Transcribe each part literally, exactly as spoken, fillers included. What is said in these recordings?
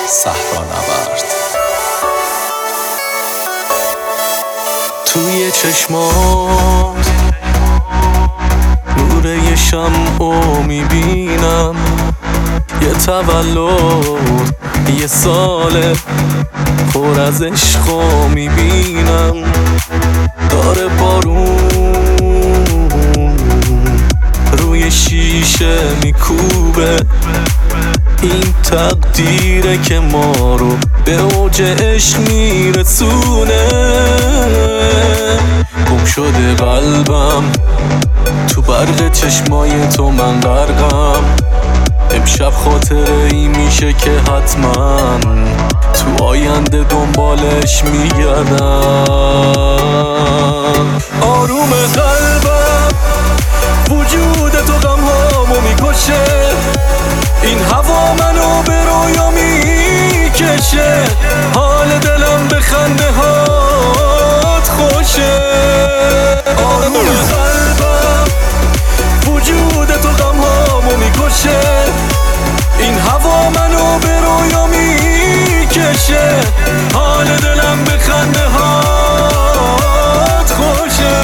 صحرانورد. توی چشمات نور یه شمعو میبینم، یه تولد یه ساله پر از عشقو میبینم. داره بارون روی شیشه میکوبه، این تقدیره که ما رو به اوج عشق میرسونه. گم شده قلبم تو برق چشمای تو، من غرقم. امشب خاطره ای میشه که حتما تو آینده دنبالش میگردم. آروم قلبم وجود تو غم هامو میکشه، این هوا منو به رویا میکشه. حال دلم به خنده هات خوشه. آروم قلبم وجود تو غم هامو میکشه، این هوا منو به رویا میکشه. حال دلم به خنده هات خوشه.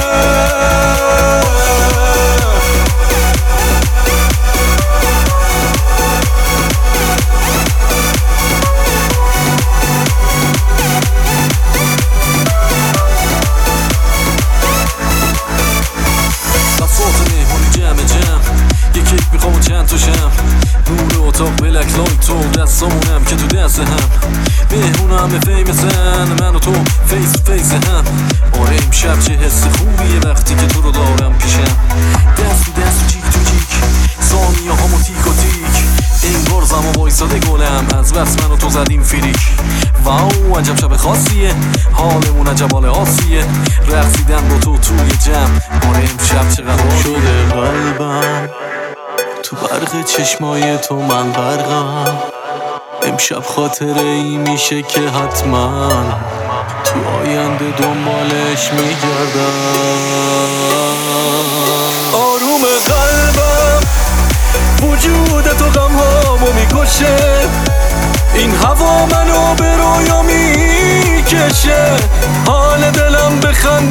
چند تو شم نور اتاق بلک لایت تو دستامونم که تو دست هم. مهمون همه فیمسن، من و تو فیس تو فیس هم. آره امشب چه حس خوبیه وقتی که تو رو دارم پیشم. دست تو دست و جیک تو جیک، ثانیه هامو تیک و تیک. انگار زمان وایساده گلم، از بس من و تو زدیم فریک. واو عجب شب خاصیه، حالمون عجب حال آسیه. رقصیدن با تو توی جمع، آره امشب چقدر شده قلبم تو برق چشمای تو، من غرقم. امشب خاطره ای میشه که حتما تو آینده دنبالش میگردم. آروم قلبم وجود تو غم هامو میکشه، این هوا منو به رویا میکشه. حال دلم به خنده